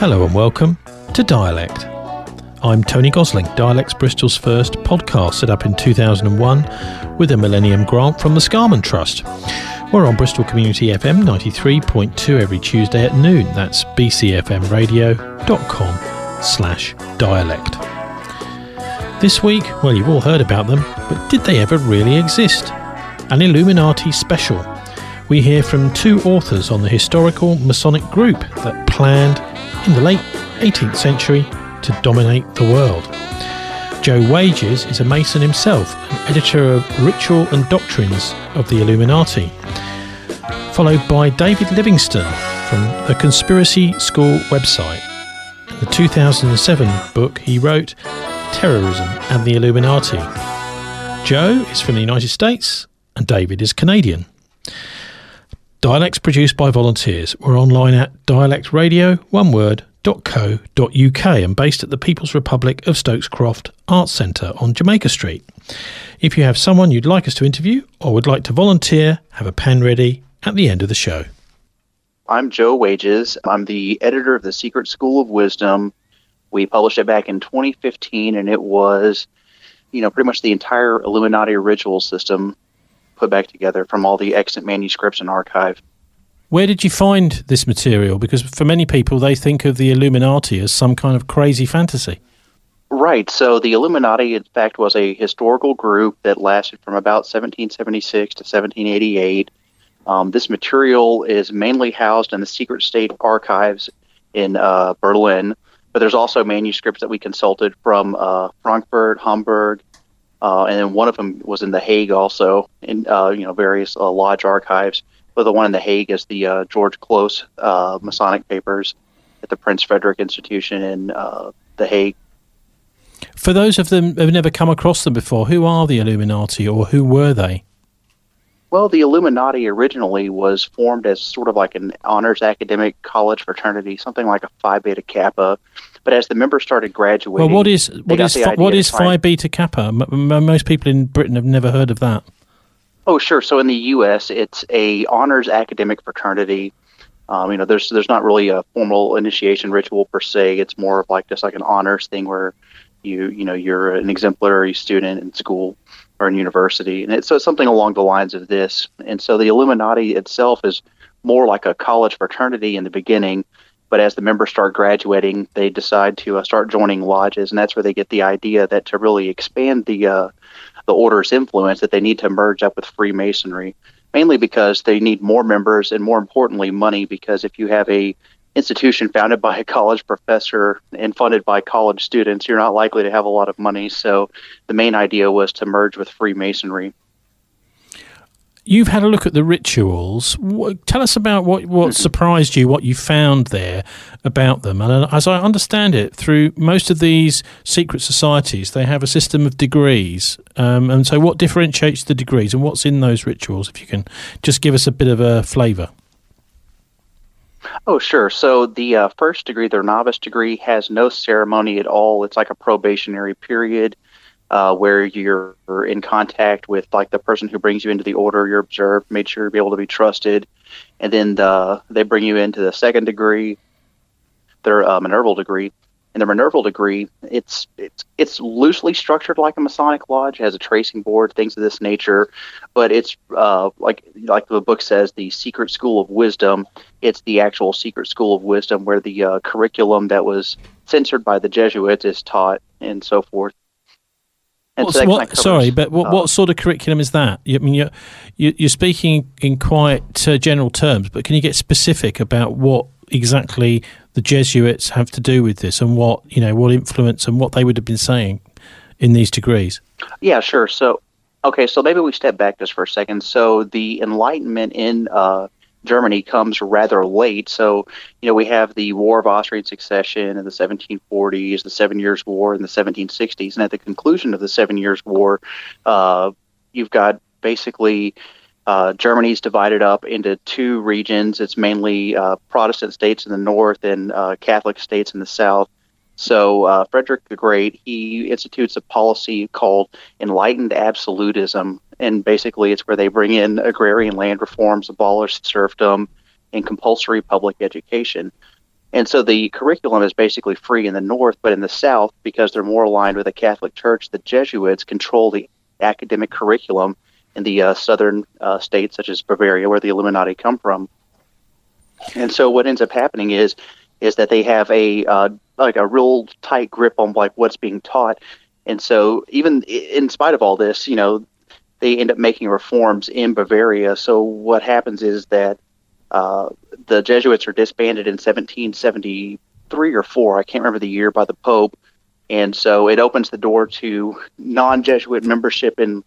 Hello and welcome to Dialect. I'm Tony Gosling, Dialects Bristol's first podcast set up in 2001 with a Millennium Grant from the Scarman Trust. We're on Bristol Community FM 93.2 every Tuesday at noon. That's bcfmradio.com/dialect. This week, well, you've all heard about them, but did they ever really exist? An Illuminati special. We hear from two authors on the historical Masonic group that planned, in the late 18th century, to dominate the world. Joe Wages is a Mason himself, and editor of Ritual and Doctrines of the Illuminati, followed by David Livingstone from the Conspiracy School website. In the 2007 book he wrote, Terrorism and the Illuminati. Joe is from the United States and David is Canadian. Dialects produced by volunteers. We're online at dialectradio.co.uk and based at the People's Republic of Stokes-Croft Arts Centre on Jamaica Street. If you have someone you'd like us to interview or would like to volunteer, have a pen ready at the end of the show. I'm Joe Wages. I'm the editor of The Secret School of Wisdom. We published it back in 2015, and it was, pretty much the entire Illuminati ritual system put back together from all the extant manuscripts and archive. Where did you find this material? Because for many people, they think of the Illuminati as some kind of crazy fantasy. Right. So the Illuminati, in fact, was a historical group that lasted from about 1776 to 1788. This material is mainly housed in the Secret State archives in Berlin, but there's also manuscripts that we consulted from Frankfurt, Hamburg, and then one of them was in The Hague also, in various lodge archives. But the one in The Hague is the George Close Masonic papers at the Prince Frederick Institution in The Hague. For those of them who have never come across them before, who are the Illuminati, or who were they? Well, the Illuminati originally was formed as sort of like an honors academic college fraternity, something like a Phi Beta Kappa. But as the members started graduating, well, what is Phi Beta Kappa? Most people in Britain have never heard of that. Oh, sure. So in the U.S., it's a honors academic fraternity. There's not really a formal initiation ritual per se. It's more of like just like an honors thing where you're an exemplary student in school or in university, and it's something along the lines of this. And so the Illuminati itself is more like a college fraternity in the beginning. But as the members start graduating, they decide to start joining lodges, and that's where they get the idea that to really expand the order's influence, that they need to merge up with Freemasonry, mainly because they need more members and, more importantly, money, because if you have a institution founded by a college professor and funded by college students, you're not likely to have a lot of money. So the main idea was to merge with Freemasonry. You've had a look at the rituals. Tell us about what surprised you, what you found there about them. And as I understand it, through most of these secret societies, they have a system of degrees. And so what differentiates the degrees and what's in those rituals, if you can just give us a bit of a flavour? Oh, sure. So the first degree, their novice degree, has no ceremony at all. It's like a probationary period. Where you're in contact with like the person who brings you into the order, you're observed, made sure to be able to be trusted, and then they bring you into the second degree, their Minerval degree. And the Minerval degree, it's loosely structured like a Masonic lodge, has a tracing board, things of this nature, but it's like the book says, the Secret School of Wisdom. It's the actual Secret School of Wisdom where the curriculum that was censored by the Jesuits is taught and so forth. What sort of curriculum is that? I mean, you're speaking in quite general terms, but can you get specific about what exactly the Jesuits have to do with this, and what influence and what they would have been saying in these degrees? Yeah, sure. So maybe we step back just for a second. So the Enlightenment in Germany comes rather late. So, we have the War of Austrian Succession in the 1740s, the 7 Years' War in the 1760s. And at the conclusion of the 7 Years' War, you've got basically Germany's divided up into two regions. It's mainly Protestant states in the north and Catholic states in the south. So Frederick the Great, he institutes a policy called enlightened absolutism, and basically it's where they bring in agrarian land reforms, abolish serfdom, and compulsory public education. And so the curriculum is basically free in the North, but in the South, because they're more aligned with the Catholic Church, the Jesuits control the academic curriculum in the southern states, such as Bavaria, where the Illuminati come from. And so what ends up happening is that they have a real tight grip on like what's being taught. And so even in spite of all this, they end up making reforms in Bavaria. So what happens is that the Jesuits are disbanded in 1773 or 4, I can't remember the year, by the Pope. And so it opens the door to non-Jesuit membership in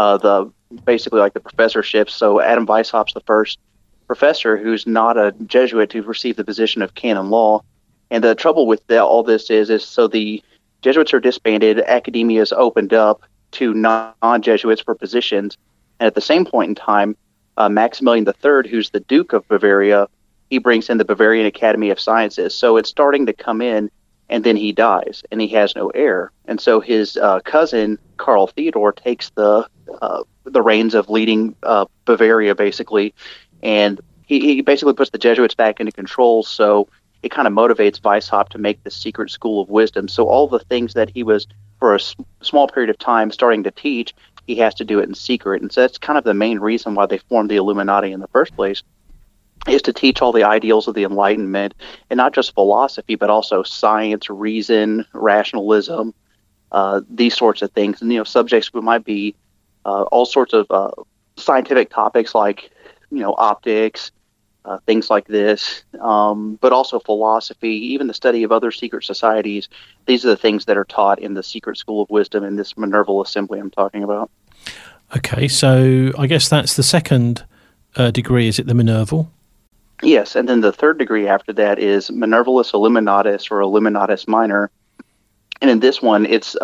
basically like the professorships. So Adam Weishaupt's the first professor who's not a Jesuit to receive the position of canon law. And the trouble with all this is so the Jesuits are disbanded, academia is opened up to non-Jesuits for positions. And at the same point in time, Maximilian III, who's the Duke of Bavaria, he brings in the Bavarian Academy of Sciences. So it's starting to come in, and then he dies, and he has no heir. And so his cousin, Karl Theodor, takes the reins of leading Bavaria, basically, and he basically puts the Jesuits back into control. So it kind of motivates Weishaupt to make the secret school of wisdom. So all the things that he was, for a small period of time, starting to teach, he has to do it in secret. And so that's kind of the main reason why they formed the Illuminati in the first place, is to teach all the ideals of the Enlightenment, and not just philosophy, but also science, reason, rationalism, these sorts of things. And, subjects might be all sorts of scientific topics like, optics, things like this, but also philosophy, even the study of other secret societies. These are the things that are taught in the Secret School of Wisdom in this Minerval Assembly I'm talking about. Okay, so I guess that's the second degree, is it the Minerval? Yes, and then the third degree after that is Minervalus Illuminatus, or Illuminatus Minor. And in this one, it's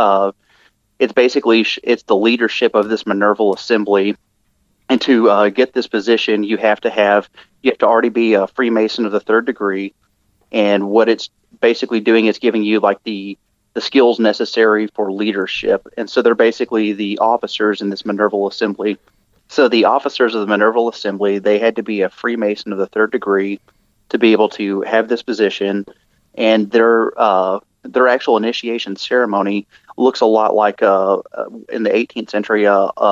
basically it's the leadership of this Minerval Assembly. And to get this position, you have to already be a Freemason of the third degree. And what it's basically doing is giving you like the skills necessary for leadership. And so they're basically the officers in this Minerval Assembly. So the officers of the Minerval Assembly, they had to be a Freemason of the third degree to be able to have this position. And their actual initiation ceremony looks a lot like in the 18th century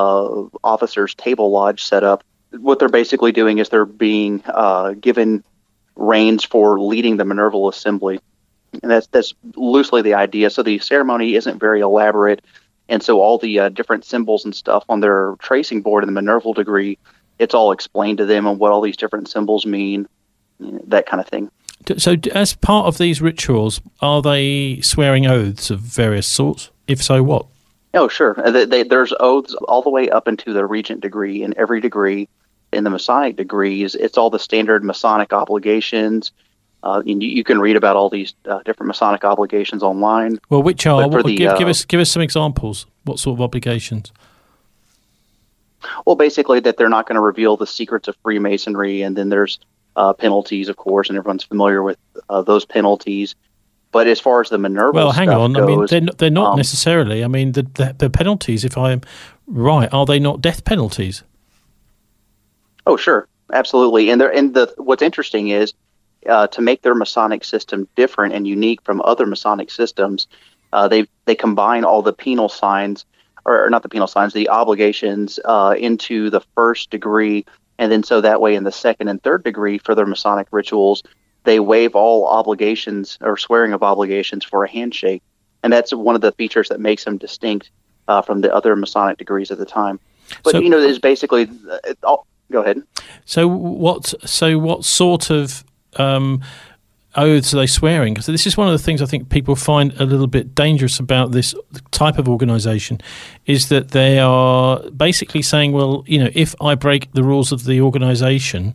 officers' table lodge setup. What they're basically doing is they're being given reins for leading the Minerval Assembly. And that's loosely the idea. So the ceremony isn't very elaborate. And so all the different symbols and stuff on their tracing board in the Minerval degree, it's all explained to them and what all these different symbols mean, that kind of thing. So as part of these rituals, are they swearing oaths of various sorts? If so, what? Oh, sure. There's oaths all the way up into the Regent degree. In every degree, in the Masonic degrees, it's all the standard Masonic obligations. You can read about all these different Masonic obligations online. Well, which are? Give us some examples. What sort of obligations? Well, basically that they're not going to reveal the secrets of Freemasonry, and then there's penalties, of course, and everyone's familiar with those penalties. But as far as the Minerval hang on. goes, I mean, they're not necessarily. I mean, the penalties, if I'm right, are they not death penalties? Oh, sure, absolutely. And what's interesting is, to make their Masonic system different and unique from other Masonic systems, they combine all the penal signs, or not the penal signs, the obligations into the first degree, and then so that way in the second and third degree for their Masonic rituals, they waive all obligations or swearing of obligations for a handshake. And that's one of the features that makes them distinct from the other Masonic degrees at the time. But, it's basically... go ahead. So what sort of oaths are they swearing? Because this is one of the things I think people find a little bit dangerous about this type of organisation, is that they are basically saying, well, if I break the rules of the organisation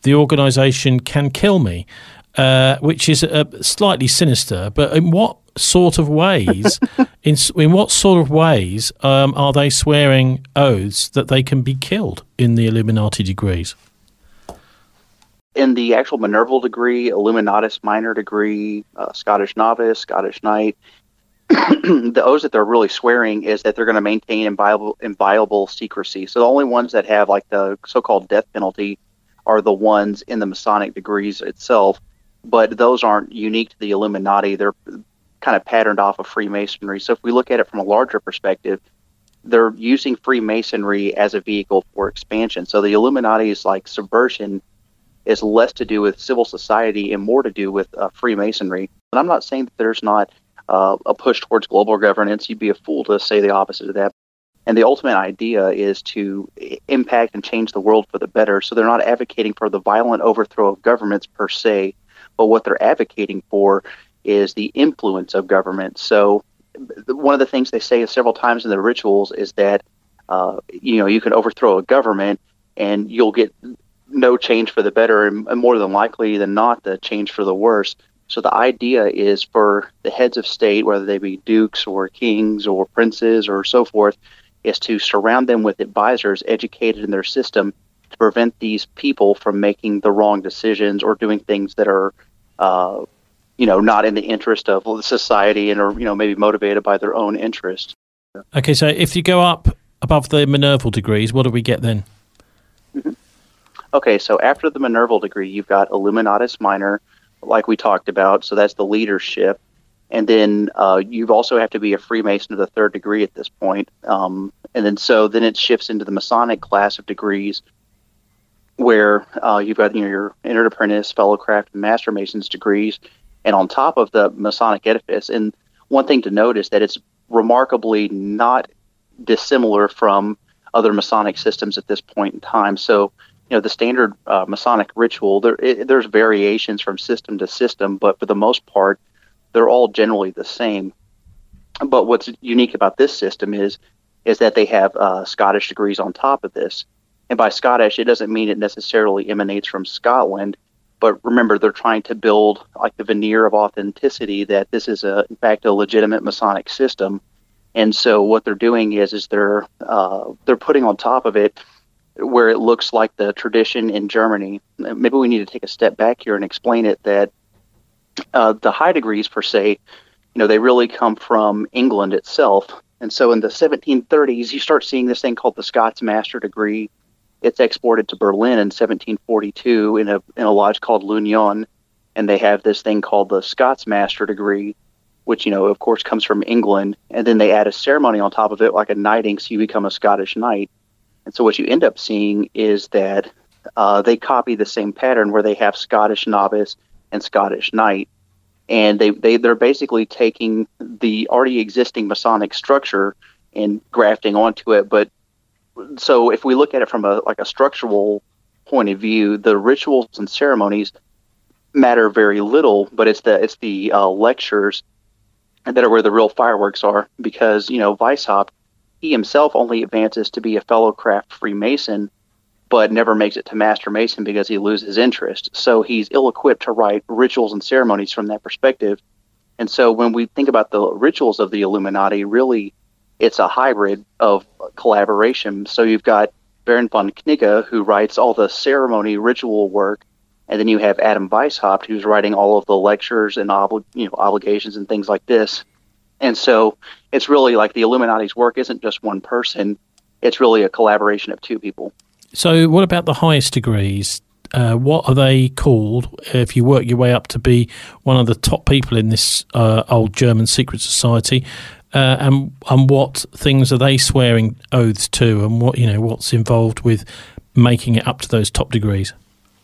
can kill me, which is slightly sinister. But in what sort of ways? in what sort of ways are they swearing oaths that they can be killed in the Illuminati degrees? In the actual Minerval degree, Illuminatus Minor degree, Scottish Novice, Scottish Knight, the oaths that they're really swearing is that they're going to maintain inviolable secrecy. So the only ones that have like the so-called death penalty are the ones in the Masonic degrees itself. but those aren't unique to the Illuminati. They're kind of patterned off of Freemasonry. So if we look at it from a larger perspective, they're using Freemasonry as a vehicle for expansion. So the Illuminati's like subversion is less to do with civil society and more to do with Freemasonry. And I'm not saying that there's not a push towards global governance. You'd be a fool to say the opposite of that. And the ultimate idea is to impact and change the world for the better. So they're not advocating for the violent overthrow of governments per se, but what they're advocating for is the influence of government. So one of the things they say several times in the rituals is that, you can overthrow a government and you'll get no change for the better, and more than likely than not, the change for the worse. So the idea is for the heads of state, whether they be dukes or kings or princes or so forth, is to surround them with advisors educated in their system to prevent these people from making the wrong decisions or doing things that are, not in the interest of the society and are, maybe motivated by their own interest. Okay, so if you go up above the Minerval degrees, what do we get then? Mm-hmm. Okay, so after the Minerval degree, you've got Illuminatus Minor, like we talked about. So that's the leadership. And then you also have to be a Freemason of the third degree at this point. And then it shifts into the Masonic class of degrees, where you've got your Entered Apprentice, Fellow Craft, and Master Masons degrees. And on top of the Masonic edifice, and one thing to note is that it's remarkably not dissimilar from other Masonic systems at this point in time. So, the standard Masonic ritual, there's variations from system to system, but for the most part, they're all generally the same. But what's unique about this system is that they have Scottish degrees on top of this. And by Scottish, it doesn't mean it necessarily emanates from Scotland. But remember, they're trying to build like the veneer of authenticity that this is, in fact, a legitimate Masonic system. And so what they're doing is they're putting on top of it where it looks like the tradition in Germany. Maybe we need to take a step back here and explain it that the high degrees, per se, they really come from England itself. And so in the 1730s, you start seeing this thing called the Scots Master degree. It's exported to Berlin in 1742 in a lodge called L'Union, and they have this thing called the Scots Master degree, which, of course, comes from England. And then they add a ceremony on top of it, like a knighting, so you become a Scottish knight. And so what you end up seeing is that they copy the same pattern where they have Scottish novice and Scottish knight. And they're basically taking the already existing Masonic structure and grafting onto it. But so if we look at it from a structural point of view, the rituals and ceremonies matter very little, but it's the lectures that are where the real fireworks are, because, Weishaupt, he himself only advances to be a fellow craft Freemason, but never makes it to Master Mason because he loses interest. So he's ill-equipped to write rituals and ceremonies from that perspective. And so when we think about the rituals of the Illuminati, really it's a hybrid of collaboration. So you've got Baron von Knigge, who writes all the ceremony ritual work, and then you have Adam Weishaupt, who's writing all of the lectures and obligations and things like this. And so it's really like the Illuminati's work isn't just one person. It's really a collaboration of two people. So what about the highest degrees? What are they called if you work your way up to be one of the top people in this old German secret society? And what things are they swearing oaths to, and what's involved with making it up to those top degrees?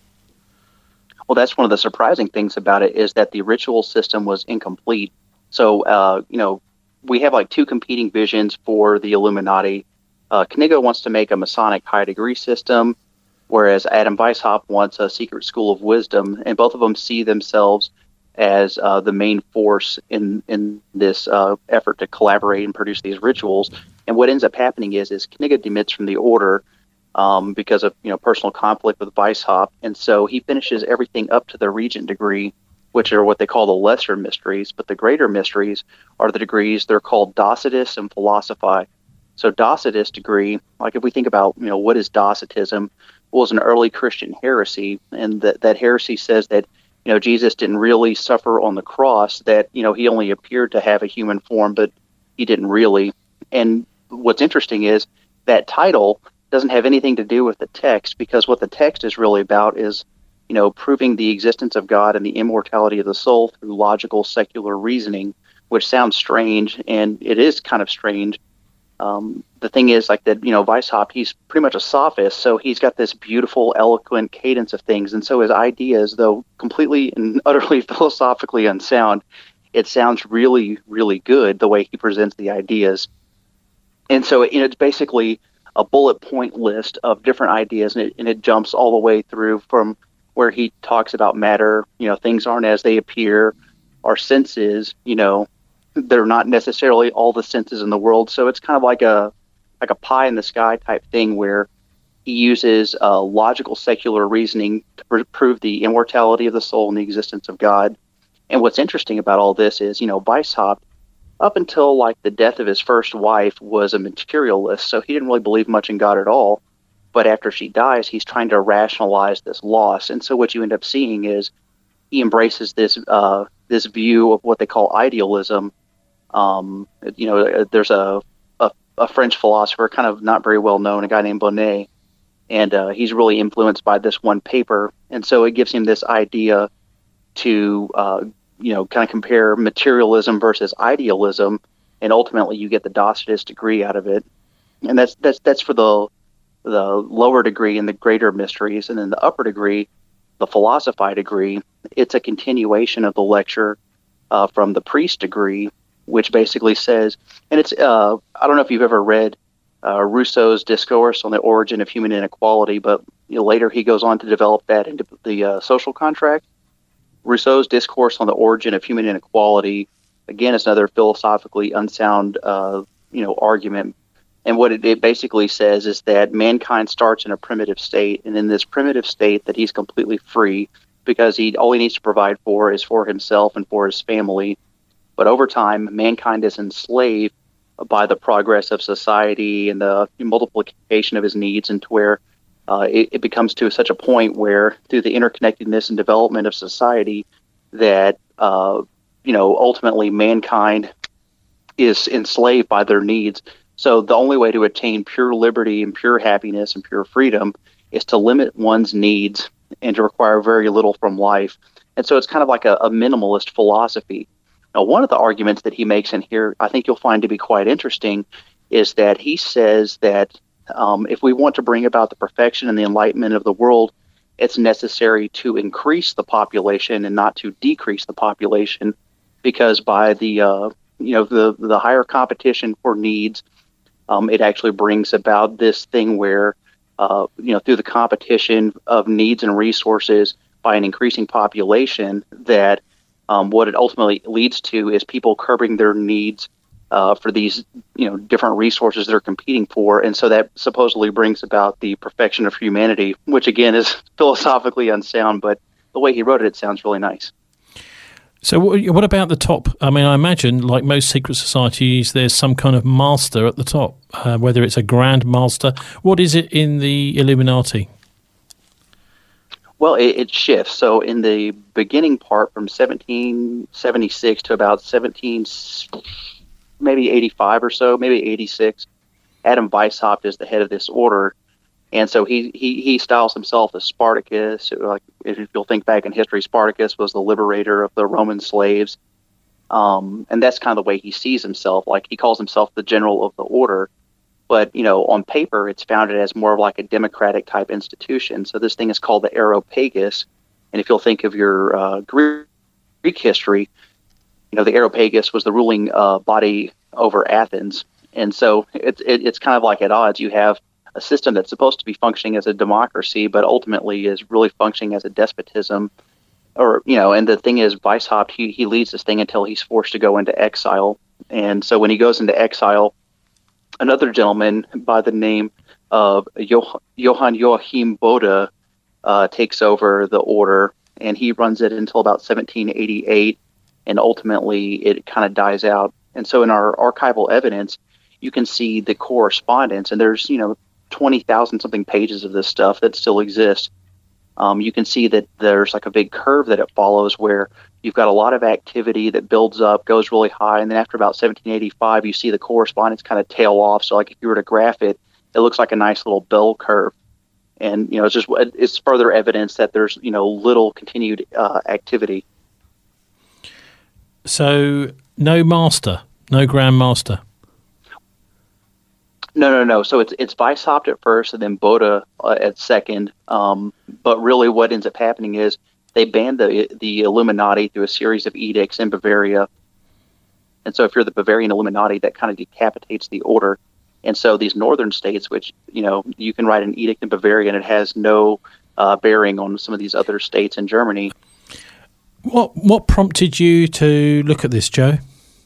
Well, that's one of the surprising things about it, is that the ritual system was incomplete. So, we have like two competing visions for the Illuminati. Knigge wants to make a Masonic high degree system, whereas Adam Weishaupt wants a secret school of wisdom, and both of them see themselves as the main force in this effort to collaborate and produce these rituals. And what ends up happening is Knigge demits from the order because of personal conflict with Weishaupt, and so he finishes everything up to the Regent degree, which are what they call the lesser mysteries. But the greater mysteries are the degrees, they're called Docetus and Philosophi. So Docetus degree, like if we think about, what is Docetism, was an early Christian heresy, and that heresy says that, Jesus didn't really suffer on the cross, that, he only appeared to have a human form, but he didn't really. And what's interesting is that title doesn't have anything to do with the text, because what the text is really about is proving the existence of God and the immortality of the soul through logical secular reasoning, which sounds strange, and it is kind of strange. The thing is, like that, Weishaupt, he's pretty much a sophist, so he's got this beautiful, eloquent cadence of things, and so his ideas, though completely and utterly philosophically unsound, it sounds really, really good the way he presents the ideas. And so, it's basically a bullet point list of different ideas, and it jumps all the way through from where he talks about matter, things aren't as they appear, our senses, they're not necessarily all the senses in the world. So it's kind of like a pie in the sky type thing where he uses logical secular reasoning to prove the immortality of the soul and the existence of God. And what's interesting about all this is, Weishaupt, up until like the death of his first wife, was a materialist, so he didn't really believe much in God at all. But after she dies, he's trying to rationalize this loss. And so what you end up seeing is he embraces this this view of what they call idealism. There's a French philosopher, kind of not very well known, a guy named Bonnet, and he's really influenced by this one paper. And so it gives him this idea to, kind of compare materialism versus idealism, and ultimately you get the Docetist degree out of it. And that's for the lower degree and the greater mysteries. And then the upper degree, the philosophy degree, it's a continuation of the lecture from the priest degree, which basically says, and it's, I don't know if you've ever read Rousseau's Discourse on the Origin of Human Inequality, but later he goes on to develop that into the social contract. Rousseau's Discourse on the Origin of Human Inequality, again, is another philosophically unsound, argument. And what it basically says is that mankind starts in a primitive state, and in this primitive state that he's completely free because all he needs to provide for is for himself and for his family. But over time, mankind is enslaved by the progress of society and the multiplication of his needs, and to where it becomes to such a point where, through the interconnectedness and development of society, that ultimately mankind is enslaved by their needs. So the only way to attain pure liberty and pure happiness and pure freedom is to limit one's needs and to require very little from life. And so it's kind of like a minimalist philosophy. Now, one of the arguments that he makes in here, I think you'll find to be quite interesting, is that he says that if we want to bring about the perfection and the enlightenment of the world, it's necessary to increase the population and not to decrease the population, because by the higher competition for needs, it actually brings about this thing where, through the competition of needs and resources by an increasing population, that what it ultimately leads to is people curbing their needs for these, different resources they're competing for. And so that supposedly brings about the perfection of humanity, which again is philosophically unsound, but the way he wrote it sounds really nice. So what about the top? I mean, I imagine, like most secret societies, there's some kind of master at the top, whether it's a grand master. What is it in the Illuminati? Well, it shifts. So in the beginning part, from 1776 to about 85 or so, maybe 86, Adam Weishaupt is the head of this order. And so he styles himself as Spartacus. Like, if you'll think back in history, Spartacus was the liberator of the Roman slaves. And that's kind of the way he sees himself. Like, he calls himself the general of the order. But, on paper, it's founded as more of like a democratic type institution. So this thing is called the Areopagus. And if you'll think of your Greek history, the Areopagus was the ruling body over Athens. And so it's kind of like at odds. You have a system that's supposed to be functioning as a democracy, but ultimately is really functioning as a despotism. And the thing is, Weishaupt, he leads this thing until he's forced to go into exile. And so when he goes into exile, another gentleman by the name of Johann Joachim Bode takes over the order, and he runs it until about 1788, and ultimately it kind of dies out. And so in our archival evidence, you can see the correspondence, and there's 20,000 something pages of this stuff that still exists. You can see that there's like a big curve that it follows, where you've got a lot of activity that builds up, goes really high, and then after about 1785, you see the correspondence kind of tail off. So like if you were to graph it, it looks like a nice little bell curve. And it's further evidence that there's little continued activity. So no master, no Grand Master. No. So it's Weishaupt at first, and then Bode at second. But really, what ends up happening is they banned the Illuminati through a series of edicts in Bavaria. And so, if you're the Bavarian Illuminati, that kind of decapitates the order. And so, these northern states, which you can write an edict in Bavaria, and it has no bearing on some of these other states in Germany. What prompted you to look at this, Joe?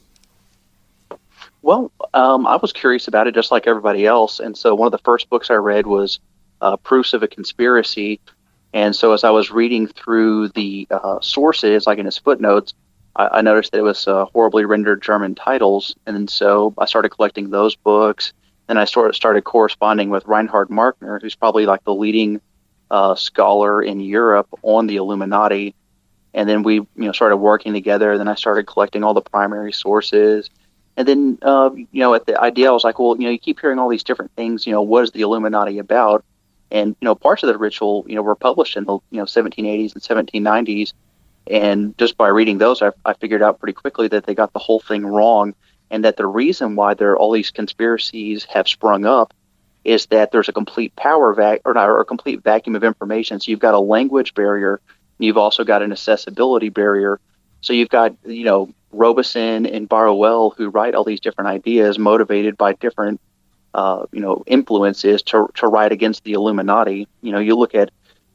Well, I was curious about it just like everybody else. And so one of the first books I read was Proofs of a Conspiracy. And so as I was reading through the sources, like in his footnotes, I noticed that it was horribly rendered German titles. And so I started collecting those books. Then I started corresponding with Reinhard Markner, who's probably like the leading scholar in Europe on the Illuminati. And then we started working together. Then I started collecting all the primary sources. And then, at the idea, I was like, well, you keep hearing all these different things. What is the Illuminati about? And, parts of the ritual, were published in the, 1780s and 1790s. And just by reading those, I figured out pretty quickly that they got the whole thing wrong. And that the reason why all these conspiracies have sprung up is that there's a complete a complete vacuum of information. So you've got a language barrier. And you've also got an accessibility barrier. So you've got, Robeson and Barruel, who write all these different ideas motivated by different, influences to write against the Illuminati. You look at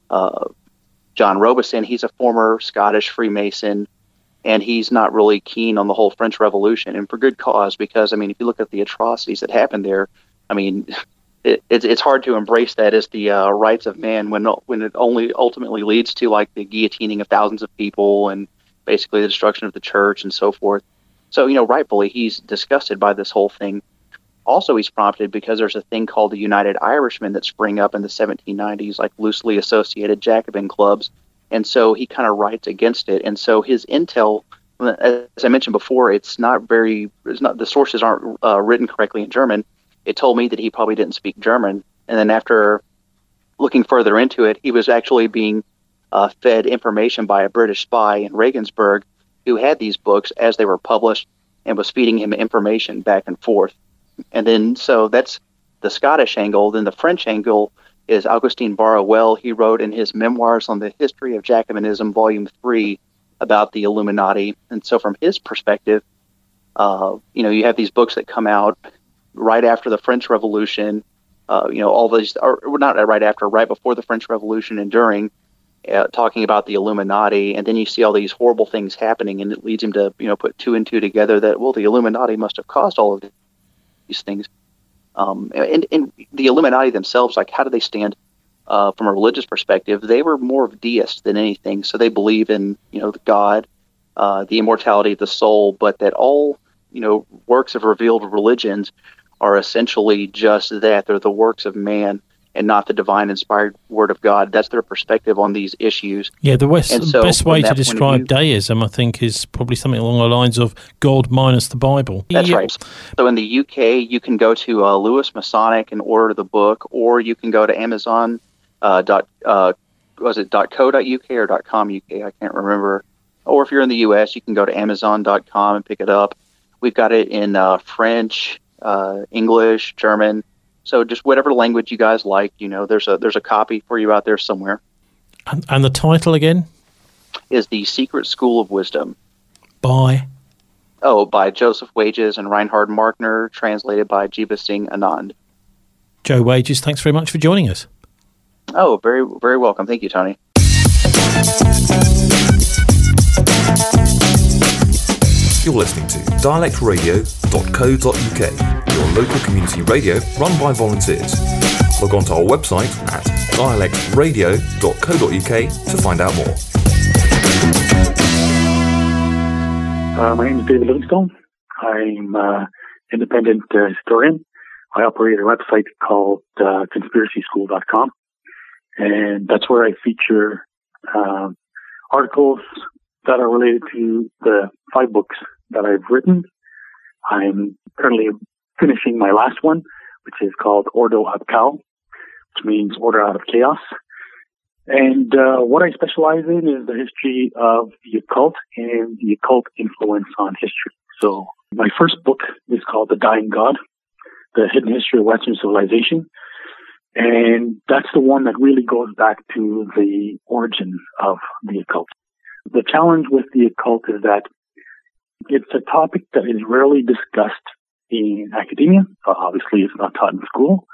John Robeson, he's a former Scottish Freemason, and he's not really keen on the whole French Revolution, and for good cause, because, if you look at the atrocities that happened there, it's hard to embrace that as the rights of man when it only ultimately leads to, like, the guillotining of thousands of people and basically the destruction of the church and so forth. So, rightfully, he's disgusted by this whole thing. Also, he's prompted because there's a thing called the United Irishmen that spring up in the 1790s, like loosely associated Jacobin clubs. And so he kind of writes against it. And so his intel, as I mentioned before, the sources aren't written correctly in German. It told me that he probably didn't speak German. And then after looking further into it, he was actually being fed information by a British spy in Regensburg who had these books as they were published and was feeding him information back and forth. And then, so that's the Scottish angle. Then the French angle is Augustin Barruel. He wrote in his Memoirs on the History of Jacobinism, Volume 3, about the Illuminati. And so from his perspective, you have these books that come out right after the French Revolution, all these, or not right after, right before the French Revolution and during, talking about the Illuminati, and then you see all these horrible things happening, and it leads him to put two and two together that, well, the Illuminati must have caused all of these things. And the Illuminati themselves, like, how do they stand from a religious perspective? They were more of deists than anything, so they believe in the God, the immortality of the soul, but that all works of revealed religions are essentially just that. They're the works of man and not the divine inspired word of God. That's their perspective on these issues. Yeah, the best way to describe deism, I think, is probably something along the lines of God minus the Bible. That's right. So in the UK, you can go to Lewis Masonic and order the book, or you can go to Amazon. Was it .co.uk or .com.uk? I can't remember. Or if you're in the US, you can go to Amazon.com and pick it up. We've got it in French, English, German. So just whatever language you guys like, there's a copy for you out there somewhere. And the title again? Is The Secret School of Wisdom. By Joseph Wages and Reinhard Markner, translated by Jiva Singh Anand. Joe Wages, thanks very much for joining us. Oh, very, very welcome. Thank you, Tony. You're listening to dialectradio.co.uk, your local community radio run by volunteers. Log on to our website at dialectradio.co.uk to find out more. My name is David Livingstone. I'm an independent historian. I operate a website called conspiracyschool.com, and that's where I feature articles that are related to the 5 books that I've written. I'm currently finishing my last one, which is called Ordo ad Cal, which means order out of chaos. And what I specialize in is the history of the occult and the occult influence on history. So my first book is called The Dying God, The Hidden History of Western Civilization. And that's the one that really goes back to the origin of the occult. The challenge with the occult is that it's a topic that is rarely discussed in academia. Obviously, it's not taught in school.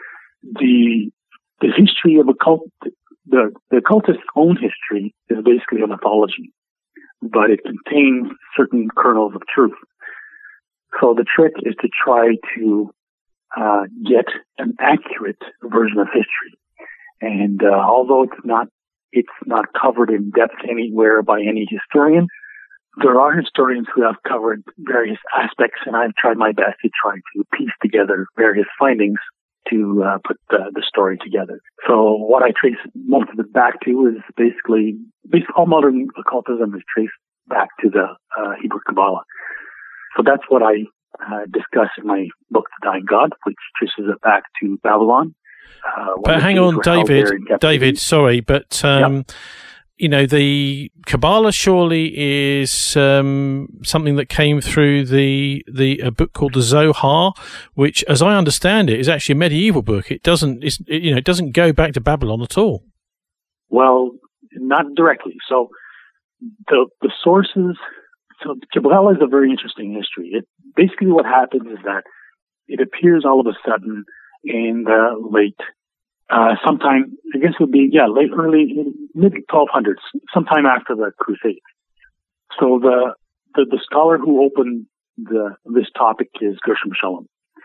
The history of occult, the occultist's own history is basically a mythology, but it contains certain kernels of truth. So the trick is to try to get an accurate version of history. And although it's not covered in depth anywhere by any historian, there are historians who have covered various aspects, and I've tried my best to try to piece together various findings to put the story together. So what I trace most of it back to is basically all modern occultism is traced back to the Hebrew Kabbalah. So that's what I discuss in my book, The Dying God, which traces it back to Babylon. But hang on, David, sorry, but you know, the Kabbalah surely is something that came through a book called the Zohar, which, as I understand it, is actually a medieval book. It doesn't go back to Babylon at all. Well, not directly. So the sources. So Kabbalah is a very interesting history. Basically what happens is that it appears all of a sudden in the late, sometime, I guess it would be, early, mid-1200s, sometime after the Crusades. So the scholar who opened this topic is Gershom Scholem.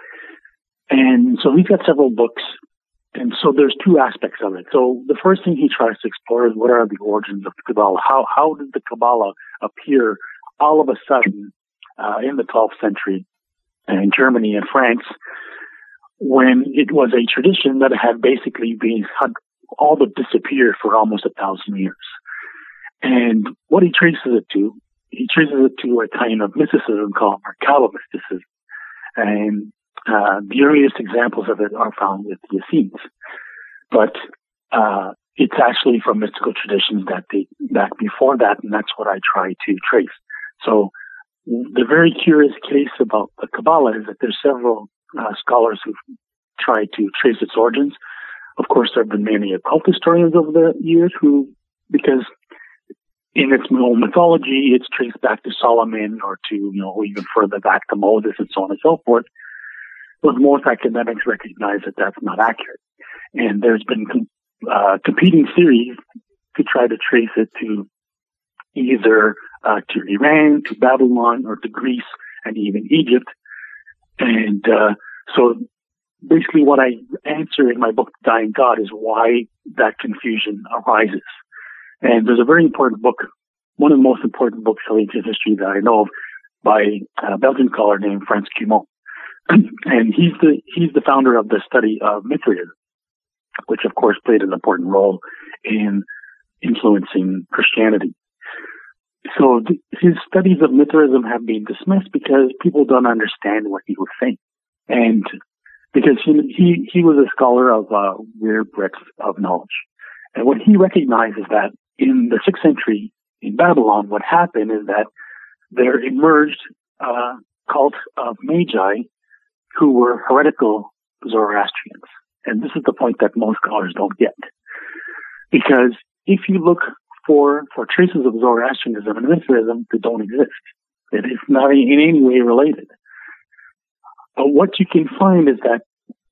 And so he's got several books. And so there's two aspects of it. So the first thing he tries to explore is what are the origins of the Kabbalah? How did the Kabbalah appear all of a sudden in the 12th century in Germany and France, when it was a tradition that had basically had all but disappeared for almost 1,000 years. And what he traces it to a kind of mysticism called Merkaba mysticism. And the earliest examples of it are found with the Essenes. But it's actually from mystical traditions that date back before that, and that's what I try to trace. So the very curious case about the Kabbalah is that there's several scholars who've tried to trace its origins. Of course, there have been many occult historians over the years because in its own mythology, it's traced back to Solomon or to, even further back to Moses and so on and so forth. But most academics recognize that that's not accurate. And there's been competing theories to try to trace it to either to Iran, to Babylon, or to Greece, and even Egypt. And so basically what I answer in my book, The Dying God, is why that confusion arises. And there's a very important book, one of the most important books related to history that I know of, by a Belgian scholar named Frans Cumont. And he's the founder of the study of Mithraism, which of course played an important role in influencing Christianity. So his studies of Mithraism have been dismissed because people don't understand what he was saying. And because he was a scholar of rare breadth of knowledge. And what he recognized is that in the 6th century in Babylon, what happened is that there emerged a cult of Magi who were heretical Zoroastrians. And this is the point that most scholars don't get. Because if you look for traces of Zoroastrianism and Mithraism, they don't exist. It is not in any way related. But what you can find is that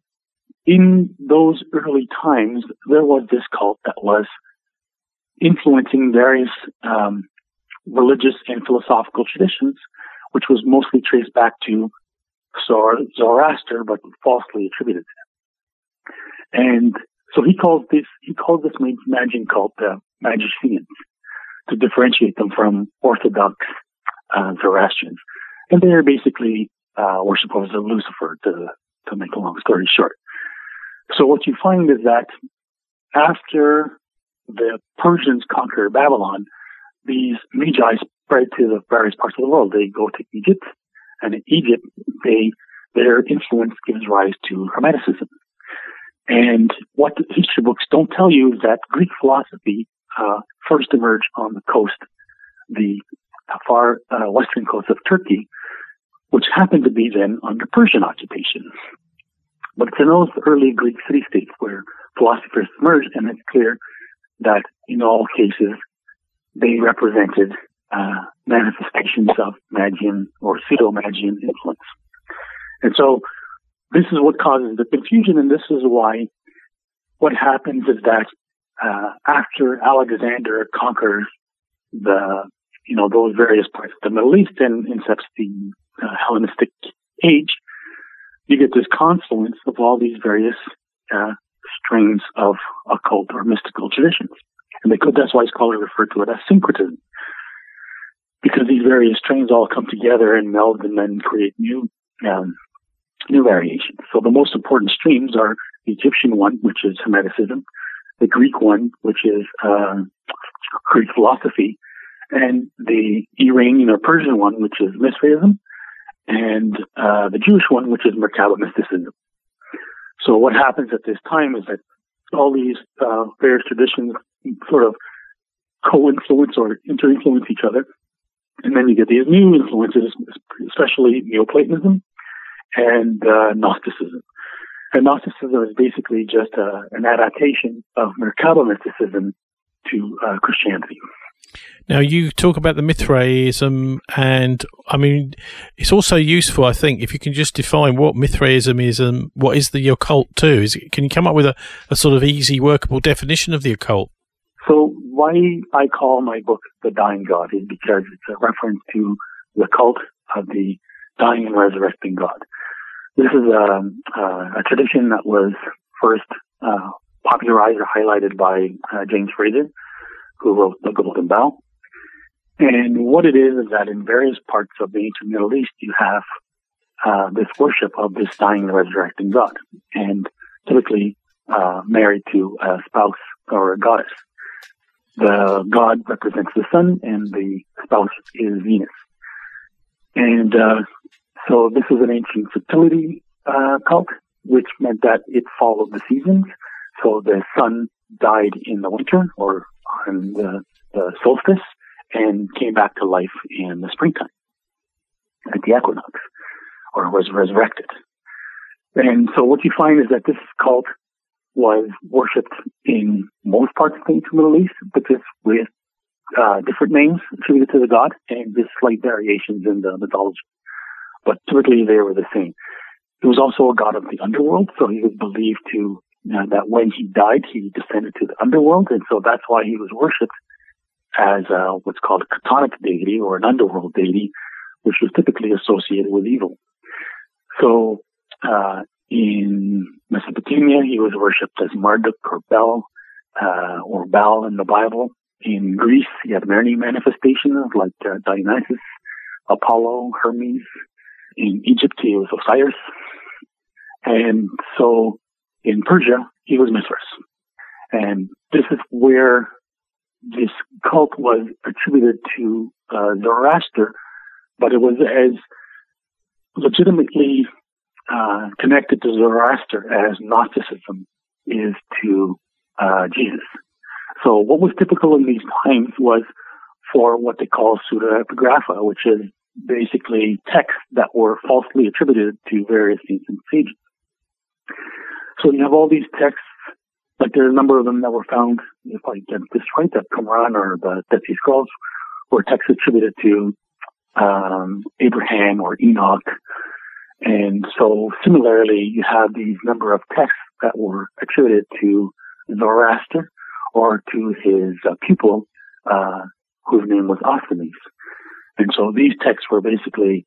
in those early times, there was this cult that was influencing various religious and philosophical traditions, which was mostly traced back to Zoroaster, but falsely attributed to him. And so he calls this magic cult the Magiceans to differentiate them from Orthodox Zoroastrians. And they're basically worshippers of Lucifer, to make a long story short. So what you find is that after the Persians conquer Babylon, these Magi spread to the various parts of the world. They go to Egypt, and in Egypt, their influence gives rise to Hermeticism. And what the history books don't tell you is that Greek philosophy first emerged on the coast, the far western coast of Turkey, which happened to be then under Persian occupation. But it's in those early Greek city-states where philosophers emerged, and it's clear that in all cases they represented manifestations of Magian or pseudo-Magian influence. And so this is what causes the confusion, and this is why what happens is that after Alexander conquers those various parts of the Middle East and incepts the Hellenistic age, you get this confluence of all these various strains of occult or mystical traditions. And that's why scholars refer to it as syncretism, because these various strains all come together and meld and then create new variations. So the most important streams are the Egyptian one, which is Hermeticism, the Greek one, which is Greek philosophy, and the Iranian or Persian one, which is Mithraism, and the Jewish one, which is Merkaba mysticism. So what happens at this time is that all these various traditions sort of co-influence or inter-influence each other, and then you get these new influences, especially Neoplatonism and Gnosticism. And Gnosticism is basically just an adaptation of Merkaba mysticism to Christianity. Now, you talk about the Mithraism, and I mean, it's also useful, I think, if you can just define what Mithraism is and what is the occult too. Can you come up with a sort of easy, workable definition of the occult? So why I call my book The Dying God is because it's a reference to the cult of the dying and resurrecting God. This is a tradition that was first popularized or highlighted by James Fraser, who wrote The Golden Bough. And what it is that in various parts of the ancient Middle East, you have this worship of this dying and resurrecting God, and typically married to a spouse or a goddess. The god represents the sun, and the spouse is Venus. And so this is an ancient fertility cult, which meant that it followed the seasons. So the sun died in the winter or on the solstice and came back to life in the springtime at the equinox, or was resurrected. And so what you find is that this cult was worshipped in most parts of the ancient Middle East, but just with different names attributed to the god and just slight variations in the mythology. But typically they were the same. He was also a god of the underworld, so he was believed to that when he died, he descended to the underworld, and so that's why he was worshipped as what's called a chthonic deity, or an underworld deity, which was typically associated with evil. So in Mesopotamia, he was worshipped as Marduk or Bel, or Baal in the Bible. In Greece, he had many manifestations like Dionysus, Apollo, Hermes. In Egypt, he was Osiris. And so in Persia, he was Mithras. And this is where this cult was attributed to Zoroaster, but it was as legitimately connected to Zoroaster as Gnosticism is to Jesus. So what was typical in these times was for what they call pseudoepigrapha, which is basically texts that were falsely attributed to various ancient sages. So you have all these texts, like there are a number of them that were found, if I get this right, the Qumran or the Dead Sea Scrolls, were texts attributed to Abraham or Enoch. And so similarly, you have these number of texts that were attributed to Zoroaster or to his pupil, whose name was Osthenes. And so these texts were basically,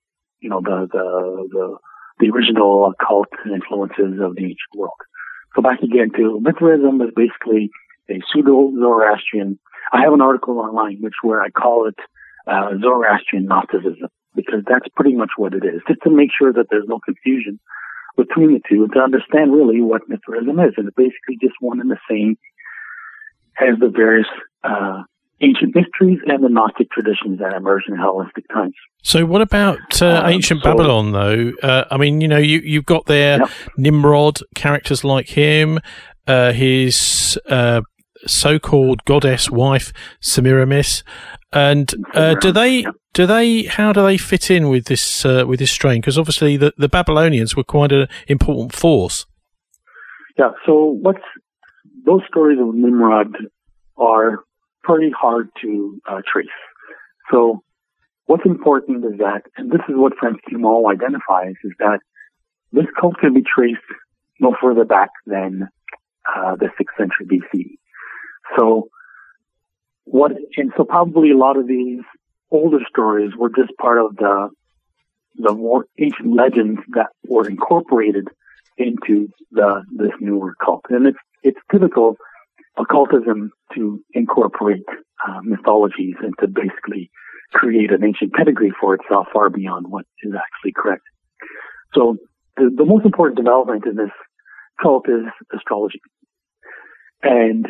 the original occult influences of the ancient world. So back again to Mithraism is basically a pseudo-Zoroastrian. I have an article online where I call it Zoroastrian Gnosticism, because that's pretty much what it is, just to make sure that there's no confusion between the two, and to understand really what Mithraism is. And it's basically just one and the same as the various ancient mysteries and the Gnostic traditions that emerged in Hellenistic times. So what about ancient Babylon, though? I mean, you've got there Nimrod, characters like him, his so-called goddess wife, Semiramis, and how do they fit in with this strain? Because obviously the Babylonians were quite an important force. Yeah. So those stories of Nimrod are pretty hard to trace. So what's important is that, and this is what Franz Cumont identifies, is that this cult can be traced no further back than the 6th century BC. So probably a lot of these older stories were just part of the more ancient legends that were incorporated into this newer cult. And it's typical occultism to incorporate mythologies and to basically create an ancient pedigree for itself far beyond what is actually correct. So the most important development in this cult is astrology. And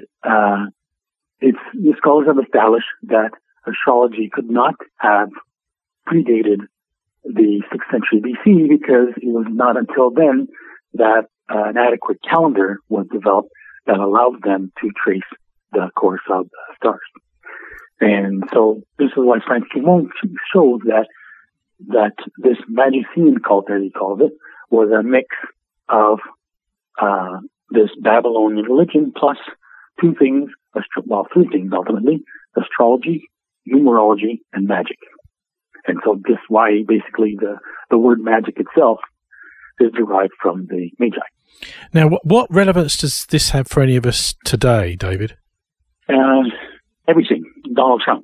the scholars have established that astrology could not have predated the 6th century BC because it was not until then that an adequate calendar was developed that allowed them to trace the course of the stars. And so this is why Franz Cumont shows that this Magicean cult, as he calls it, was a mix of this Babylonian religion plus three things ultimately: astrology, numerology, and magic. And so this is why basically the word magic itself is derived from the Magi. Now, what relevance does this have for any of us today, David? Everything. Donald Trump,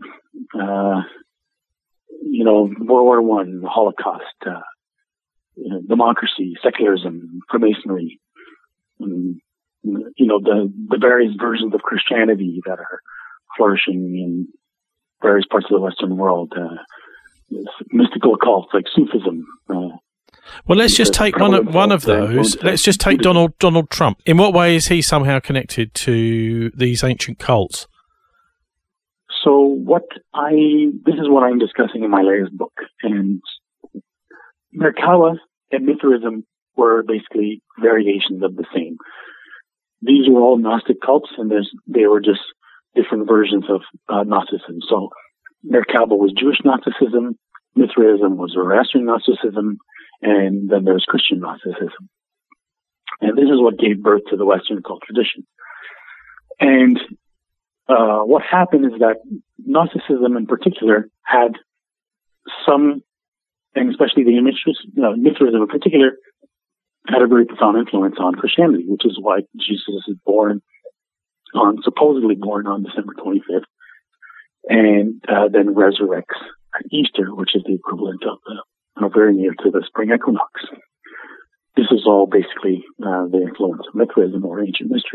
World War I, the Holocaust, democracy, secularism, Freemasonry, the various versions of Christianity that are flourishing in various parts of the Western world, mystical cults like Sufism. Well, let's just take one of those. Let's just take Donald Trump. In what way is he somehow connected to these ancient cults? So this is what I'm discussing in my latest book. And Merkaba and Mithraism were basically variations of the same. These were all Gnostic cults, and they were just different versions of Gnosticism. So Merkaba was Jewish Gnosticism, Mithraism was Zoroastrian Gnosticism, and then there's Christian Gnosticism. And this is what gave birth to the Western cult tradition. And what happened is that Gnosticism in particular had some, and especially the Mithraism in particular, had a very profound influence on Christianity, which is why Jesus is supposedly born on December 25th, and then resurrects at Easter, which is the equivalent of very near to the spring equinox. This is all basically the influence of Mithraism or ancient mystery.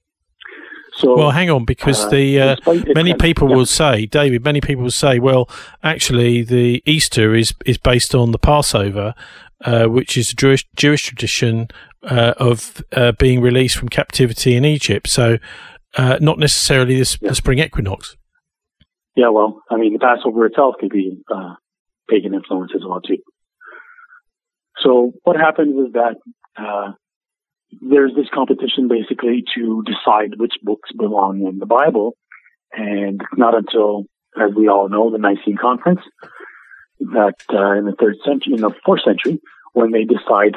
So, well, hang on, because many people will say, David, well, actually, the Easter is based on the Passover, which is a Jewish tradition of being released from captivity in Egypt. So, not necessarily the spring equinox. Yeah, well, I mean, the Passover itself could be pagan influence as well, too. So what happens is that there's this competition basically to decide which books belong in the Bible, and not until, as we all know, the Nicene Conference, that in the 4th century, when they decide,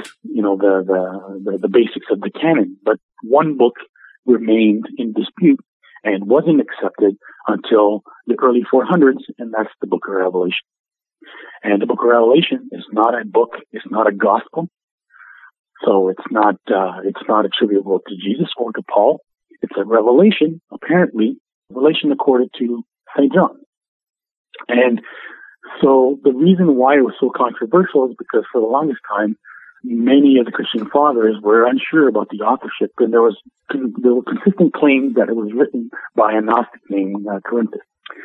the basics of the canon. But one book remained in dispute and wasn't accepted until the early 400s, and that's the Book of Revelation. And the Book of Revelation is not a book; it's not a gospel. So it's not attributable to Jesus or to Paul. It's a revelation, apparently, revelation accorded to St. John. And so the reason why it was so controversial is because for the longest time, many of the Christian fathers were unsure about the authorship, and there were consistent claims that it was written by a Gnostic named Corinthus.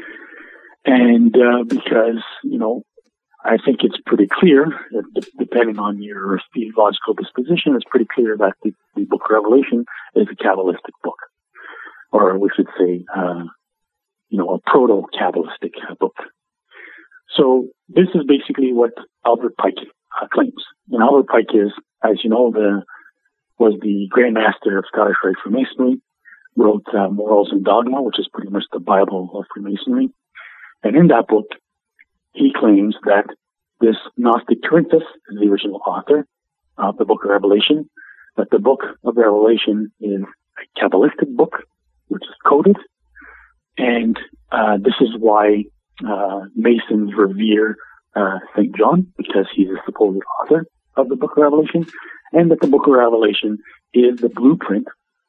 And because, I think it's pretty clear, depending on your theological disposition, it's pretty clear that the Book of Revelation is a Kabbalistic book. Or we should say, a proto-Kabbalistic book. So this is basically what Albert Pike claims. And Albert Pike is, as you know, was the Grand Master of Scottish Rite Freemasonry, wrote Morals and Dogma, which is pretty much the Bible of Freemasonry. And in that book, he claims that this Gnostic Corinthus is the original author of the Book of Revelation, that the Book of Revelation is a Kabbalistic book, which is coded, and this is why Masons revere St. John, because he's a supposed author of the Book of Revelation, and that the Book of Revelation is the blueprint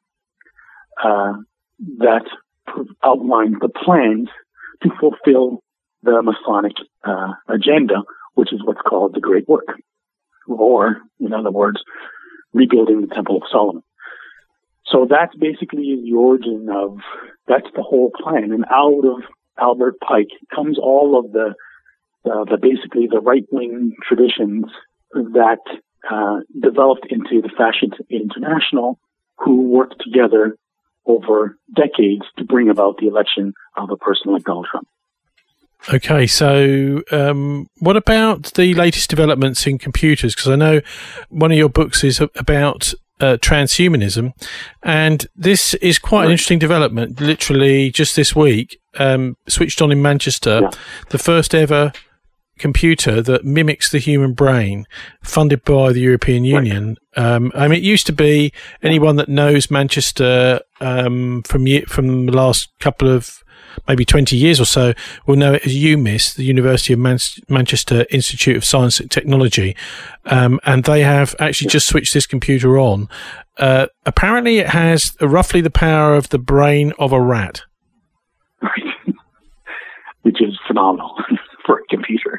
that outlines the plans to fulfill the Masonic agenda, which is what's called the Great Work, or, in other words, rebuilding the Temple of Solomon. So that's basically the origin of, that's the whole plan. And out of Albert Pike comes all of the basically the right-wing traditions that developed into the Fascist International, who worked together over decades to bring about the election of a person like Donald Trump. Okay, so what about the latest developments in computers? Because I know one of your books is about transhumanism, and this is quite an interesting development. Literally just this week, switched on in Manchester, the first ever computer that mimics the human brain, funded by the European Union. I mean, it used to be, anyone that knows Manchester from the last couple of maybe 20 years or so will know it as UMIS, the University of Manchester Institute of Science and Technology, and they have actually just switched this computer on. Apparently it has roughly the power of the brain of a rat. Which is phenomenal for a computer.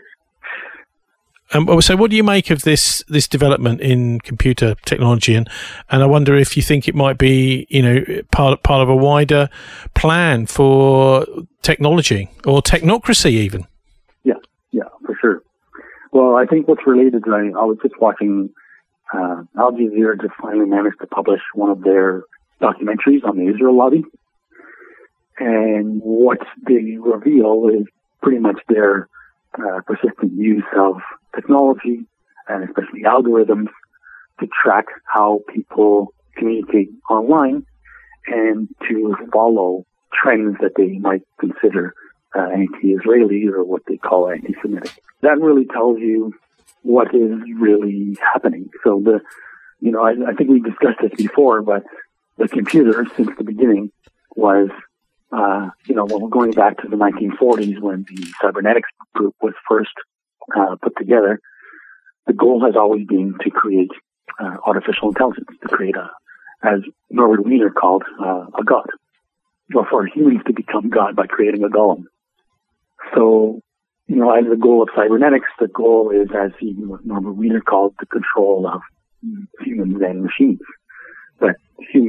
So what do you make of this development in computer technology? And I wonder if you think it might be, part of a wider plan for technology or technocracy even. Yeah, for sure. Well, I think what's related, I was just watching Al Jazeera just finally managed to publish one of their documentaries on the Israel lobby. And what they reveal is pretty much their persistent use of technology, and especially algorithms, to track how people communicate online and to follow trends that they might consider anti-Israeli or what they call anti-Semitic. That really tells you what is really happening. So I think we discussed this before, but the computer since the beginning was, when we're going back to the 1940s when the cybernetics group was first put together, the goal has always been to create artificial intelligence, to create as Norbert Wiener called, a god, or for humans to become God by creating a golem. So, as the goal of cybernetics, the goal is, as even what Norbert Wiener called, the control of humans and machines. But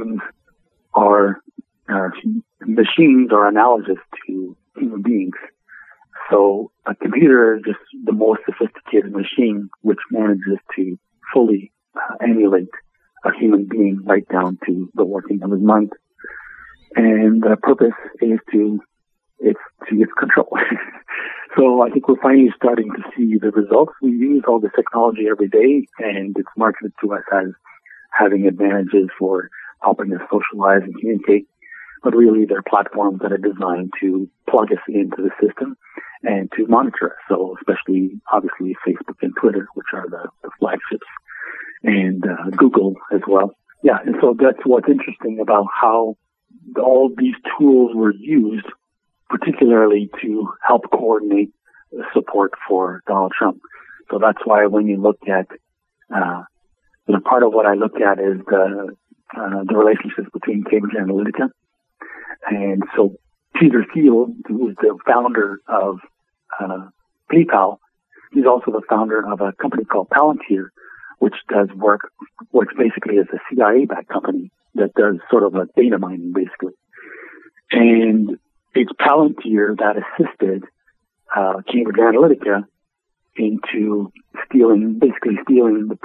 machines are analogous to human beings. So a computer is just the most sophisticated machine which manages to fully emulate a human being right down to the working of his mind. And the purpose is to get control. So I think we're finally starting to see the results. We use all this technology every day, and it's marketed to us as having advantages for helping us socialize and communicate. But really, they're platforms that are designed to plug us into the system and to monitor us. So especially, obviously, Facebook and Twitter, which are the flagships, and Google as well. Yeah, and so that's what's interesting about how all these tools were used, particularly to help coordinate support for Donald Trump. So that's why when you look at, part of what I look at is the relationships between Cambridge Analytica. And so Peter Thiel, who is the founder of PayPal, he's also the founder of a company called Palantir, which does work, which basically is a CIA-backed company that does sort of a data mining, basically. And it's Palantir that assisted Cambridge Analytica into stealing the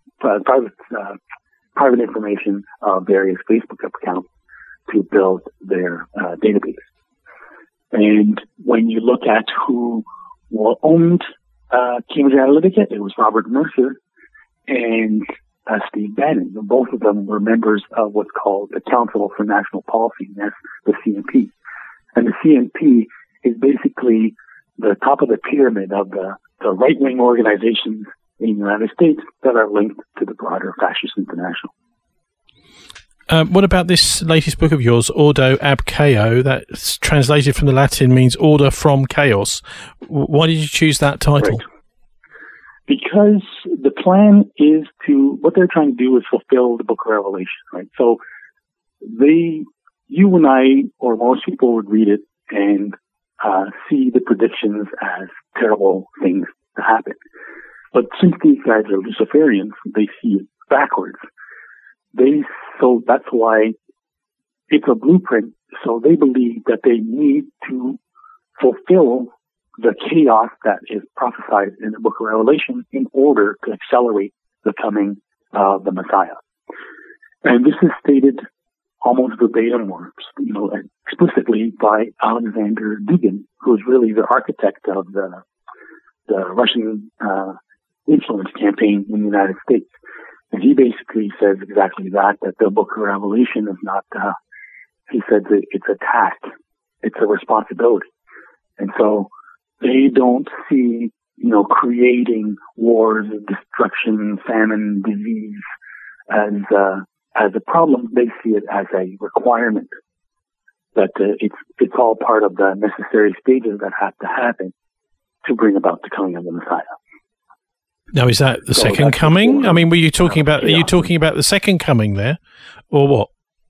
private information of various Facebook accounts to build their database. And when you look at who owned Cambridge Analytica, it was Robert Mercer and Steve Bannon. Both of them were members of what's called the Council for National Policy, and that's the CNP. And the CNP is basically the top of the pyramid of the right-wing organizations in the United States that are linked to the broader Fascist International. What about this latest book of yours, Ordo ab Chao? That's translated from the Latin, means order from chaos. Why did you choose that title? Right. Because the plan is what they're trying to do is fulfill the book of Revelation, right? So you and I, or most people would read it and see the predictions as terrible things to happen. But since these guys are Luciferians, they see it backwards. So that's why it's a blueprint. So they believe that they need to fulfill the chaos that is prophesied in the book of Revelation in order to accelerate the coming of the Messiah. And this is stated almost verbatim or, explicitly by Alexander Dugin, who is really the architect of the Russian influence campaign in the United States. And he basically says exactly that the book of Revelation is not, he said that it's a task, it's a responsibility. And so they don't see, creating wars, destruction, famine, disease as a problem. They see it as a requirement, that it's all part of the necessary stages that have to happen to bring about the coming of the Messiah. Now, is that the second coming? I mean, are you talking about the second coming there, or what?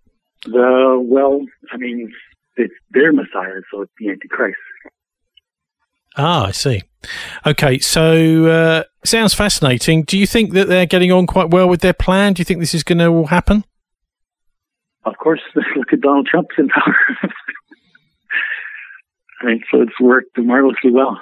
It's their Messiah, so it's the Antichrist. Ah, I see. Okay, so sounds fascinating. Do you think that they're getting on quite well with their plan? Do you think this is going to all happen? Of course, look at Donald Trump's in power. Right, so it's worked marvelously well.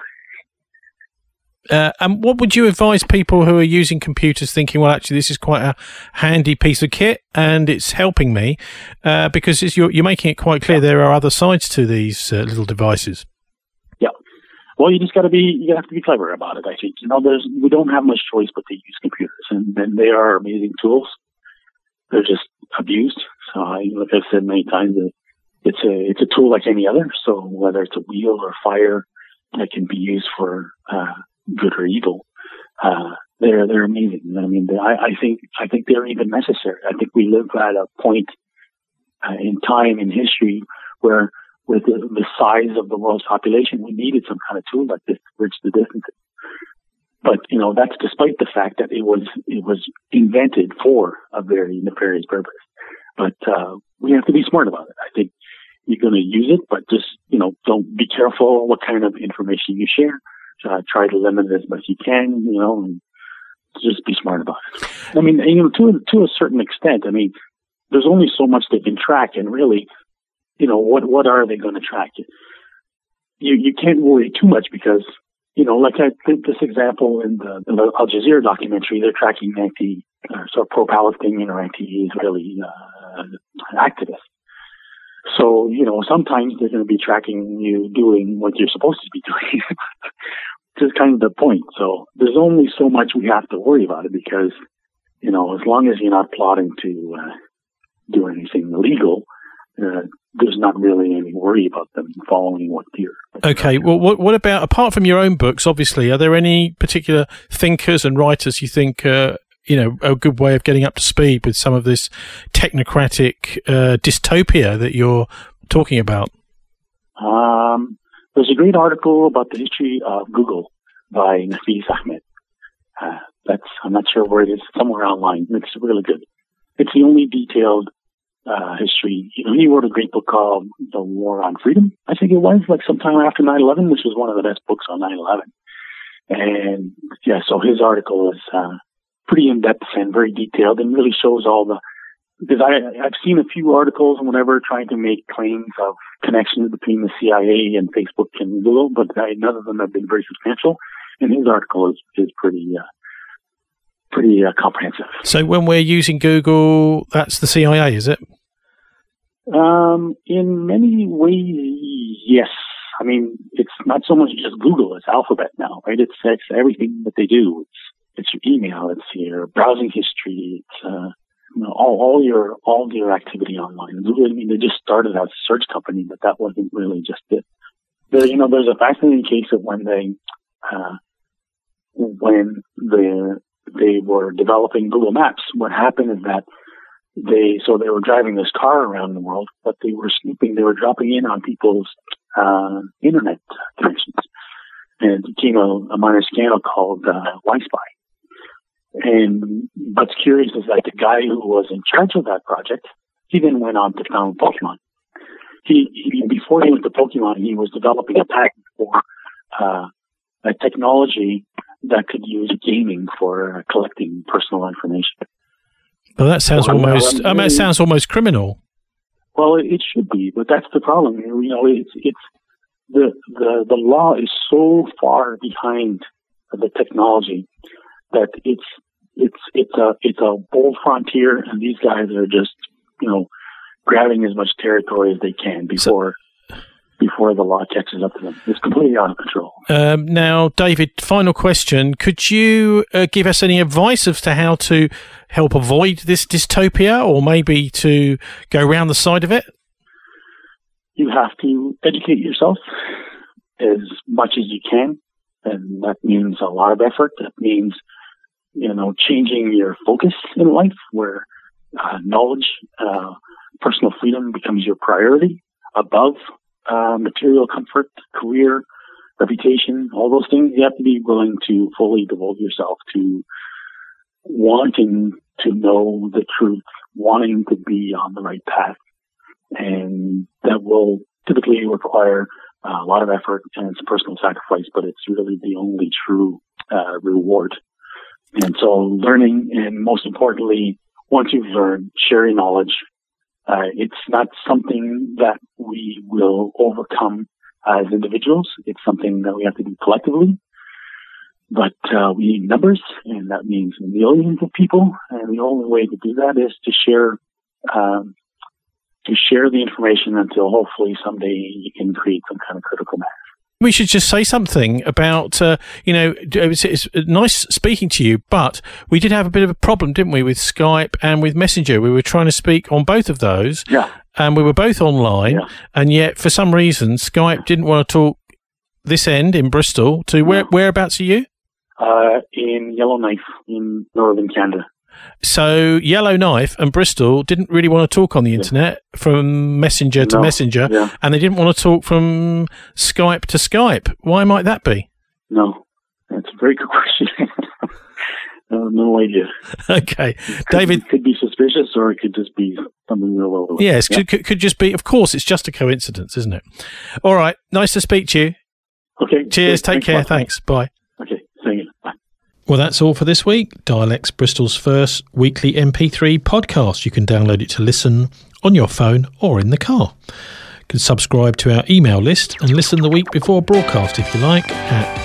And what would you advise people who are using computers thinking, well, actually, this is quite a handy piece of kit and it's helping me, because you're making it quite clear there are other sides to these little devices. Yeah. Well, you have to be clever about it, I think. We don't have much choice but to use computers, and they are amazing tools. They're just abused. So, like I've said many times, it's a tool like any other. So whether it's a wheel or fire that can be used for good or evil, they're amazing. I mean, I think they're even necessary. I think we live at a point in time in history where, with the size of the world's population, we needed some kind of tool like this to bridge the distances. But that's despite the fact that it was invented for a very nefarious purpose. But we have to be smart about it. I think you're going to use it, but just don't be careful what kind of information you share. Try to limit it as much as you can, and just be smart about it. I mean, to a certain extent, I mean, there's only so much they can track, and really, what are they going to track? You can't worry too much because, like I think this example in the Al Jazeera documentary, they're tracking pro-Palestinian or anti-Israeli activists. So, sometimes they're going to be tracking you doing what you're supposed to be doing. Which is kind of the point. So there's only so much we have to worry about it because, as long as you're not plotting to do anything illegal, there's not really any worry about them following what you're... Okay, well, what about, apart from your own books, obviously, are there any particular thinkers and writers you think a good way of getting up to speed with some of this technocratic dystopia that you're talking about? There's a great article about the history of Google by Nafis Ahmed. I'm not sure where it is, somewhere online. It's really good. It's the only detailed history. He wrote a great book called The War on Freedom, I think it was, like sometime after 9/11, which was one of the best books on 9/11. And yeah, so his article is pretty in-depth and very detailed and really shows all the... Because I've seen a few articles and whatever trying to make claims of connections between the CIA and Facebook and Google, but none of them have been very substantial. And his article is pretty comprehensive. So when we're using Google, that's the CIA, is it? In many ways, yes. I mean, it's not so much just Google, it's Alphabet now, right? It's everything that they do. It's your email, it's your browsing history, it's all your activity online. Google, I mean, they just started as a search company, but that wasn't really just it. There's a fascinating case of when they were developing Google Maps. What happened is that they were driving this car around the world, but they were snooping. They were dropping in on people's internet connections, and it became a minor scandal called Y-Spy. And what's curious is that the guy who was in charge of that project, he then went on to found Pokemon. Before he went to Pokemon, he was developing a patent for a technology that could use gaming for collecting personal information. Well, that sounds almost criminal. Well, it should be, but that's the problem. It's the law is so far behind the technology that it's a bold frontier, and these guys are just grabbing as much territory as they can before the law catches up to them. It's completely out of control. Now, David, final question. Could you give us any advice as to how to help avoid this dystopia, or maybe to go around the side of it? You have to educate yourself as much as you can, and that means a lot of effort. That means, changing your focus in life, where knowledge, personal freedom becomes your priority above material comfort, career, reputation, all those things. You have to be willing to fully devote yourself to wanting to know the truth, wanting to be on the right path. And that will typically require a lot of effort and some personal sacrifice, but it's really the only true reward. And so learning, and most importantly, once you've learned, sharing knowledge. It's not something that we will overcome as individuals. It's something that we have to do collectively. But we need numbers, and that means millions of people. And the only way to do that is to share the information until hopefully someday you can create some kind of critical mass. We should just say something about, it's nice speaking to you, but we did have a bit of a problem, didn't we, with Skype and with Messenger. We were trying to speak on both of those, and we were both online, and yet for some reason Skype didn't want to talk this end in Bristol to whereabouts are you? In Yellowknife in northern Canada. So Yellowknife and Bristol didn't really want to talk on the internet from Messenger to Messenger, and they didn't want to talk from Skype to Skype. Why might that be? No, that's a very good question. No idea. Okay, David. It could be suspicious, or it could just be something real over. Yes, could just be. Of course, it's just a coincidence, isn't it? All right, nice to speak to you. Okay. Cheers. Take care. Thanks. Bye. Okay. See you. Bye. Well, that's all for this week. Dialects Bristol's first weekly MP3 podcast. You can download it to listen on your phone or in the car. You can subscribe to our email list and listen the week before broadcast if you like at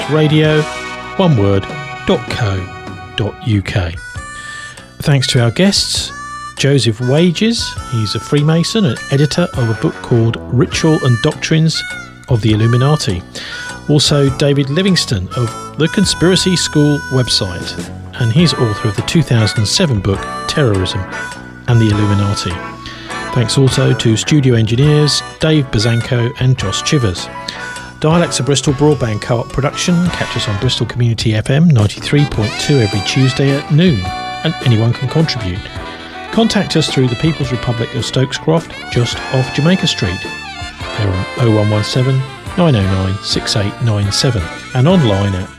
dialectradio.co.uk. Thanks to our guests, Joseph Wages. He's a Freemason and editor of a book called Ritual and Doctrines of the Illuminati. Also, David Livingston of the Conspiracy School website, and he's author of the 2007 book Terrorism and the Illuminati. Thanks also to studio engineers Dave Bazanko and Josh Chivers. Dialects of Bristol Broadband Co-op production. Catch us on Bristol Community FM 93.2 every Tuesday at noon, and anyone can contribute. Contact us through the People's Republic of Stokescroft, just off Jamaica Street. They're on 0117 909 6897 and online at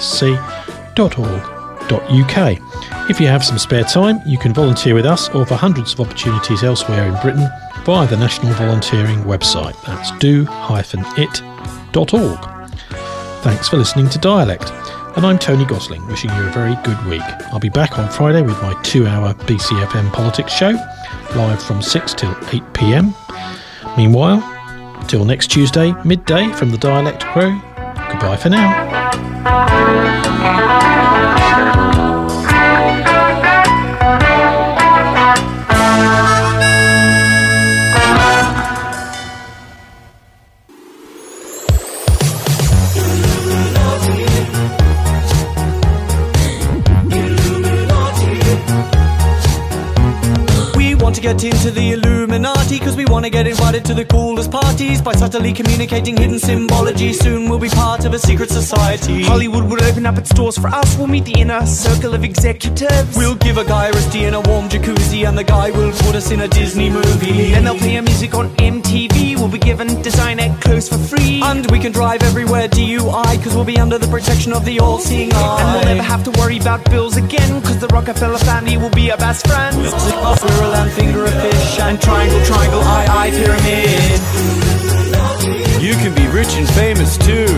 prsc.org.uk. If you have some spare time, you can volunteer with us or for hundreds of opportunities elsewhere in Britain via the National Volunteering website. That's do-it.org. Thanks for listening to Dialect, and I'm Tony Gosling, wishing you a very good week. I'll be back on Friday with my 2-hour BCFM politics show, live from 6 till 8 p.m. Meanwhile, till next Tuesday, midday, from the Dialect crew, goodbye for now. get into the Illuminati, cause we wanna get invited to the coolest parties. By subtly communicating hidden symbology, soon we'll be part of a secret society. Hollywood will open up its doors for us. We'll meet the inner circle of executives. We'll give a guy a rusty in a warm jacuzzi, and the guy will put us in a Disney movie. Then they'll play our music on MTV. We'll be given designer clothes for free. And we can drive everywhere DUI, cause we'll be under the protection of the all-seeing eye. And we'll never have to worry about bills again, cause the Rockefeller family will be our best friends. Squirrel and finger a fish, and triangle, triangle, eye, pyramid. You can be rich and famous too.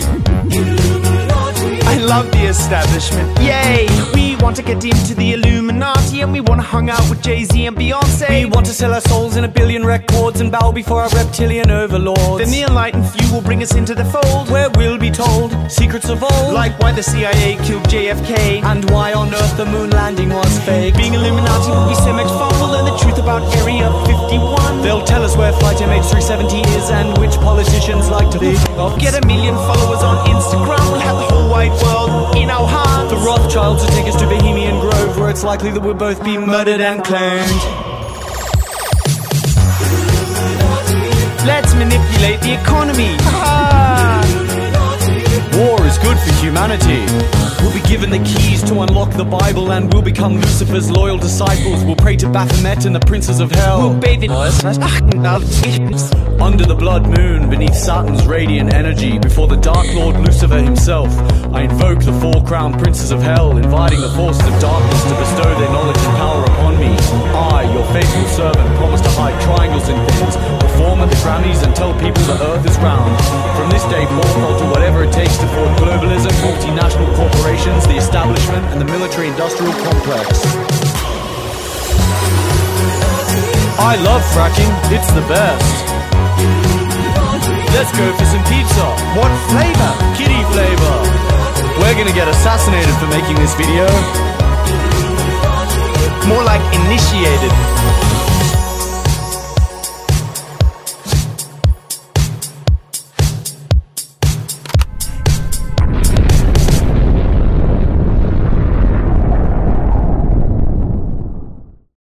I love the establishment, yay! We want to get into the Illuminati, and we want to hang out with Jay-Z and Beyonce. We want to sell our souls in 1 billion records and bow before our reptilian overlords. Then the enlightened few will bring us into the fold, where we'll be told secrets of old, like why the CIA killed JFK, and why on earth the moon landing was fake. Being Illuminati will be so much fun. We'll learn the truth about Area 51. They'll tell us where Flight MH370 is and which politicians like to be. Get 1 million followers on Instagram. We'll have the whole wide world in our hearts. The Rothschilds will take us to Bohemian Grove, where it's likely that we'll both be murdered and cloned. Let's manipulate the economy. War is good for humanity. We'll be given the keys to unlock the Bible, and we'll become Lucifer's loyal disciples. We'll pray to Baphomet and the princes of hell. We'll bathe in under the blood moon, beneath Satan's radiant energy, before the Dark Lord Lucifer himself, I invoke the 4 crowned princes of hell, inviting the forces of darkness to bestow their knowledge and power upon me. I, your faithful servant, promise to hide triangles in things, perform at the Grammys and tell people the earth is round. From this day forth, I'll do whatever it takes to thwart globalism, multinational corporations, the establishment, and the military-industrial complex. I love fracking, it's the best. Let's go for some pizza. What flavor? Kitty flavor. We're gonna get assassinated for making this video.